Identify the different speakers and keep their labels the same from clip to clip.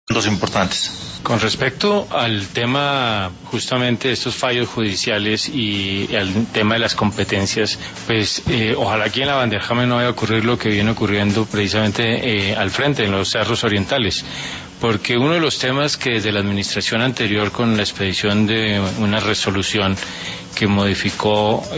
Speaker 1: Dos importantes.
Speaker 2: Con respecto al tema justamente de estos fallos judiciales y al tema de las competencias, pues ojalá aquí en la Banderjame no vaya a ocurrir lo que viene ocurriendo precisamente al frente, en los cerros orientales, porque uno de los temas que desde la administración anterior, con la expedición de una resolución que modificó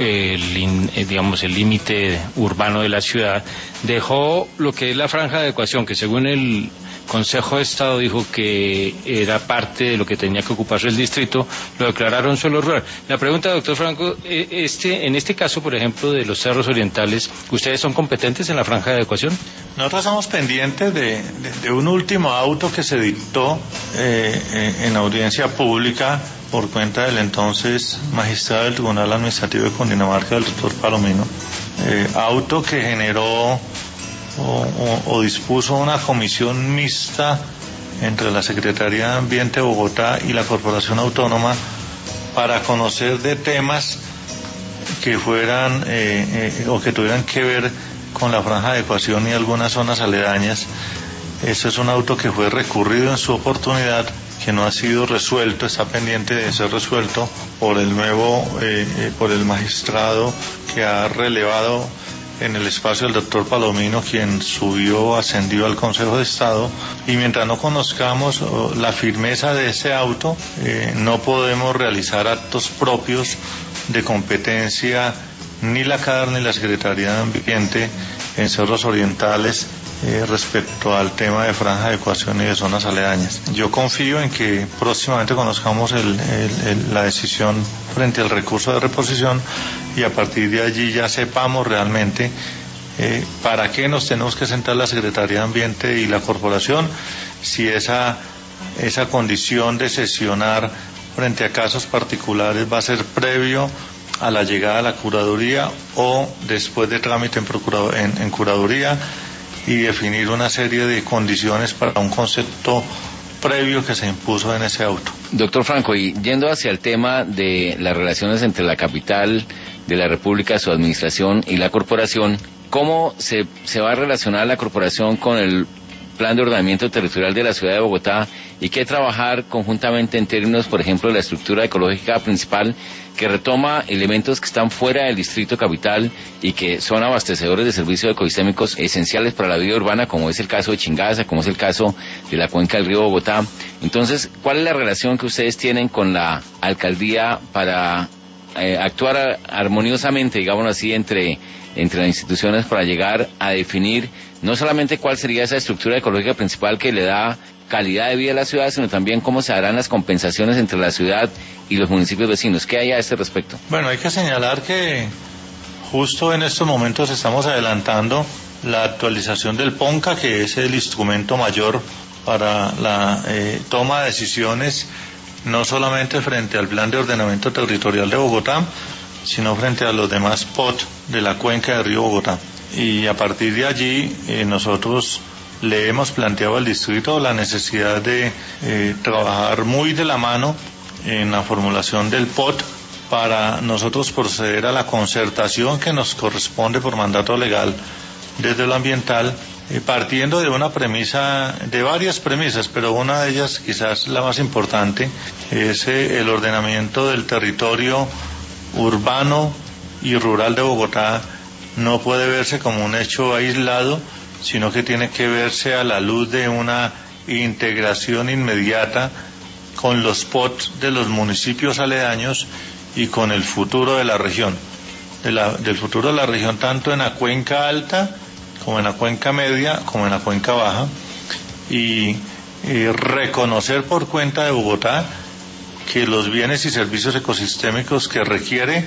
Speaker 2: el límite urbano de la ciudad, dejó lo que es la franja de adecuación, que según el Consejo de Estado dijo que era parte de lo que tenía que ocuparse el distrito, lo declararon suelo rural. La pregunta, doctor Franco, en este caso, por ejemplo, de los cerros orientales, ¿ustedes son competentes en la franja de adecuación?
Speaker 1: Nosotros estamos pendientes de un último auto que se dictó en audiencia pública por cuenta del entonces magistrado del Tribunal Administrativo de Cundinamarca, el doctor Palomino, auto que generó o dispuso una comisión mixta entre la Secretaría de Ambiente de Bogotá y la Corporación Autónoma para conocer de temas que fueran o que tuvieran que ver con la franja de adecuación y algunas zonas aledañas. Este es un auto que fue recurrido en su oportunidad, que no ha sido resuelto, está pendiente de ser resuelto por el por el magistrado que ha relevado en el espacio del doctor Palomino, quien ascendió al Consejo de Estado, y mientras no conozcamos la firmeza de ese auto, no podemos realizar actos propios de competencia, ni la CADR ni la Secretaría de Ambiente en cerros orientales respecto al tema de franja de adecuación y de zonas aledañas. Yo confío en que próximamente conozcamos la decisión frente al recurso de reposición y a partir de allí ya sepamos realmente para qué nos tenemos que sentar la Secretaría de Ambiente y la Corporación, si esa condición de sesionar frente a casos particulares va a ser previo a la llegada a la curaduría o después de trámite en curaduría, y definir una serie de condiciones para un concepto previo que se impuso en ese auto.
Speaker 3: Doctor Franco, y yendo hacia el tema de las relaciones entre la capital de la República, su administración y la corporación, ¿cómo se va a relacionar la corporación con el plan de ordenamiento territorial de la ciudad de Bogotá y qué trabajar conjuntamente en términos, por ejemplo, de la estructura ecológica principal que retoma elementos que están fuera del distrito capital y que son abastecedores de servicios ecosistémicos esenciales para la vida urbana, como es el caso de Chingaza, como es el caso de la cuenca del río Bogotá? Entonces, ¿cuál es la relación que ustedes tienen con la alcaldía para actuar armoniosamente, digámoslo así, entre las instituciones para llegar a definir no solamente cuál sería esa estructura ecológica principal que le da calidad de vida a la ciudad, sino también cómo se harán las compensaciones entre la ciudad y los municipios vecinos? ¿Qué hay a este respecto?
Speaker 1: Bueno, hay que señalar que justo en estos momentos estamos adelantando la actualización del PONCA, que es el instrumento mayor para la toma de decisiones, no solamente frente al Plan de Ordenamiento Territorial de Bogotá, sino frente a los demás POT de la cuenca del río Bogotá. Y a partir de allí nosotros le hemos planteado al distrito la necesidad de trabajar muy de la mano en la formulación del POT para nosotros proceder a la concertación que nos corresponde por mandato legal desde lo ambiental, partiendo de una premisa, de varias premisas, pero una de ellas, quizás la más importante, es el ordenamiento del territorio urbano y rural de Bogotá. No puede verse como un hecho aislado, sino que tiene que verse a la luz de una integración inmediata con los POT de los municipios aledaños y con el futuro de la región, del futuro de la región tanto en la cuenca alta como en la cuenca media como en la cuenca baja, y reconocer por cuenta de Bogotá que los bienes y servicios ecosistémicos que requiere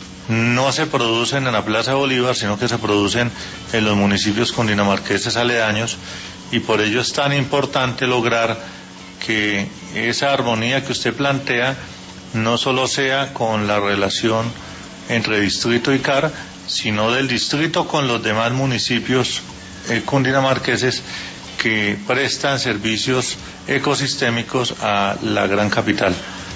Speaker 1: no se producen en la Plaza Bolívar, sino que se producen en los municipios cundinamarqueses aledaños, y por ello es tan importante lograr que esa armonía que usted plantea no solo sea con la relación entre distrito y CAR, sino del distrito con los demás municipios cundinamarqueses que prestan servicios ecosistémicos a la gran capital.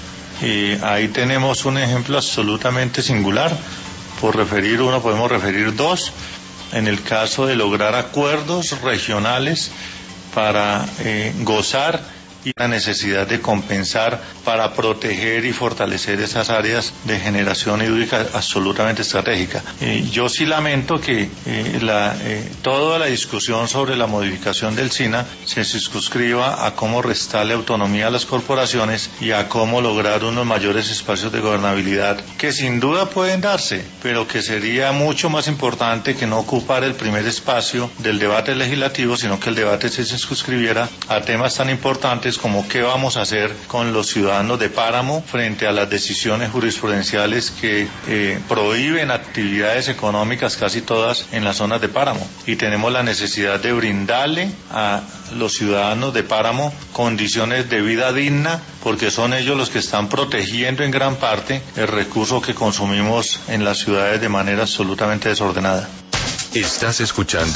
Speaker 1: Ahí tenemos un ejemplo absolutamente singular. Por referir uno, podemos referir dos. En el caso de lograr acuerdos regionales para gozar y la necesidad de compensar para proteger y fortalecer esas áreas de generación hídrica absolutamente estratégica. Yo sí lamento que toda la discusión sobre la modificación del SINA se circunscriba a cómo restarle autonomía a las corporaciones y a cómo lograr unos mayores espacios de gobernabilidad que sin duda pueden darse, pero que sería mucho más importante que no ocupar el primer espacio del debate legislativo, sino que el debate se circunscribiera a temas tan importantes como qué vamos a hacer con los ciudadanos de páramo frente a las decisiones jurisprudenciales que prohíben actividades económicas casi todas en las zonas de páramo, y tenemos la necesidad de brindarle a los ciudadanos de páramo condiciones de vida digna, porque son ellos los que están protegiendo en gran parte el recurso que consumimos en las ciudades de manera absolutamente desordenada.
Speaker 4: Estás escuchando